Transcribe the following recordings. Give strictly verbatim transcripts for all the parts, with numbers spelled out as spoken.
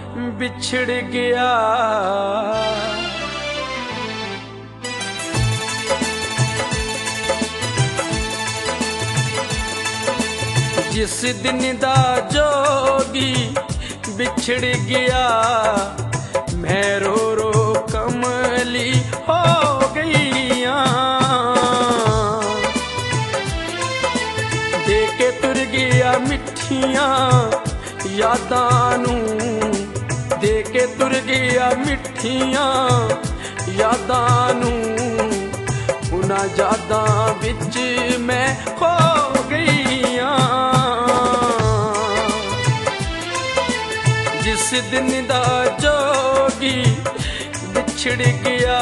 बिछड़ गया। जिस दिन दा जोगी बिछड़ गया, मैं रो रो कमली हो गईया। दे के तुर गया मिठियां यादां नू, दे के तुर गया मिठियां यादां नू। उन्हां यादां विच मैं खो गईया। जिस दिन दा जोगी बिछड़ गया।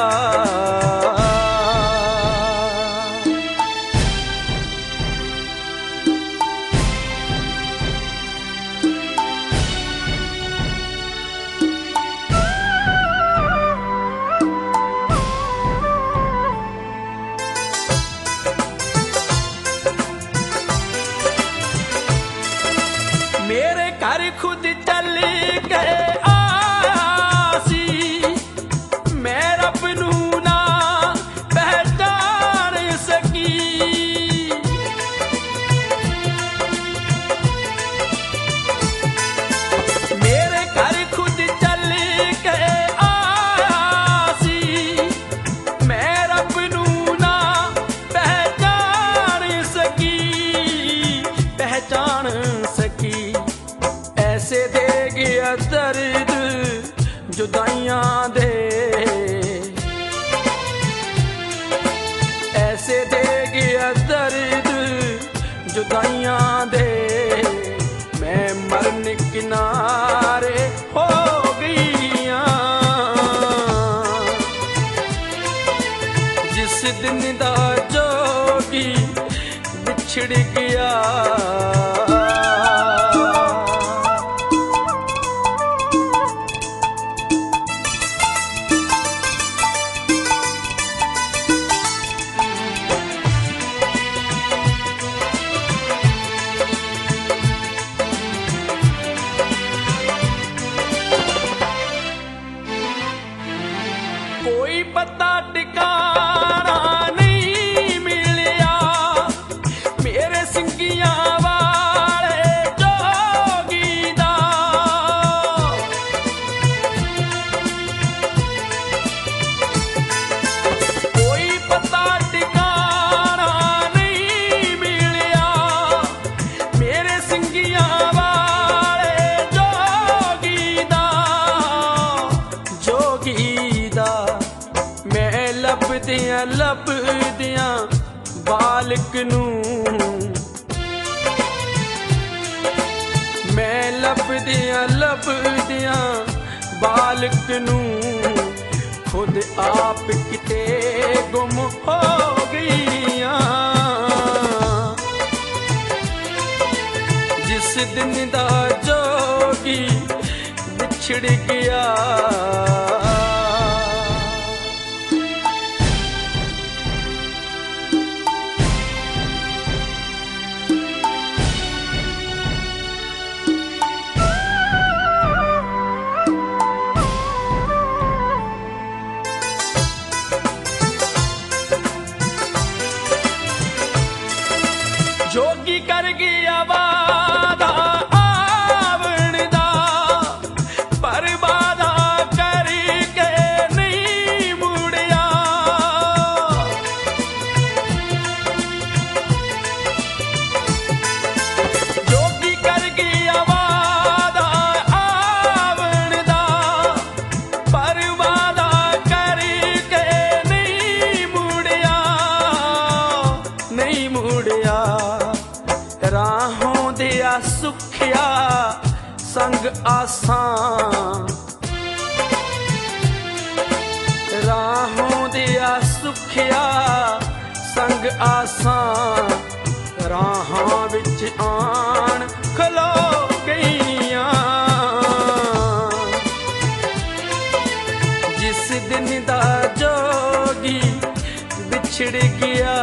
मेरे घर खुद चल गए आसी, मैं रब नू ना पहचान सकी। मेरे घर खुद चल गए आसी, मैं रब नू ना पहचान सकी, पहचान सकी। ऐसे दे गया दर्द जुदाइयां दे, ऐसे दे गया दर्द जुदाइयां दे। मैं मरने किनारे हो गईया। जिस दिन दा जोगी बिछड़ गया। कोई पता ठिकाना नहीं मिलिया, मेरे सिंगियां वाले जोगी दा। कोई पता ठिकाना नहीं मिलिया, मेरे सिंगियां वाले जोगी दा, जोगी दा। मैं लभदियां लभदियां बालक नू, मैं लभदियां लभदियां बालक नू। खुद आप किते गुम हो गईया। जिस दिन दा जोगी बिछड़ गया। जोगी कर गया वादा आवण दा, पर वादा करके नहीं मुड़िया। जोगी कर गया वादा आवण दा, पर वादा करके नहीं मुड़िया, नहीं मुड़िया। राहों दिया सुखिया संग आसां, राहों दिया सुखिया संग आसां। राहां विच आन खलो गईया। जिस दिन दा जोगी बिछड़ गया।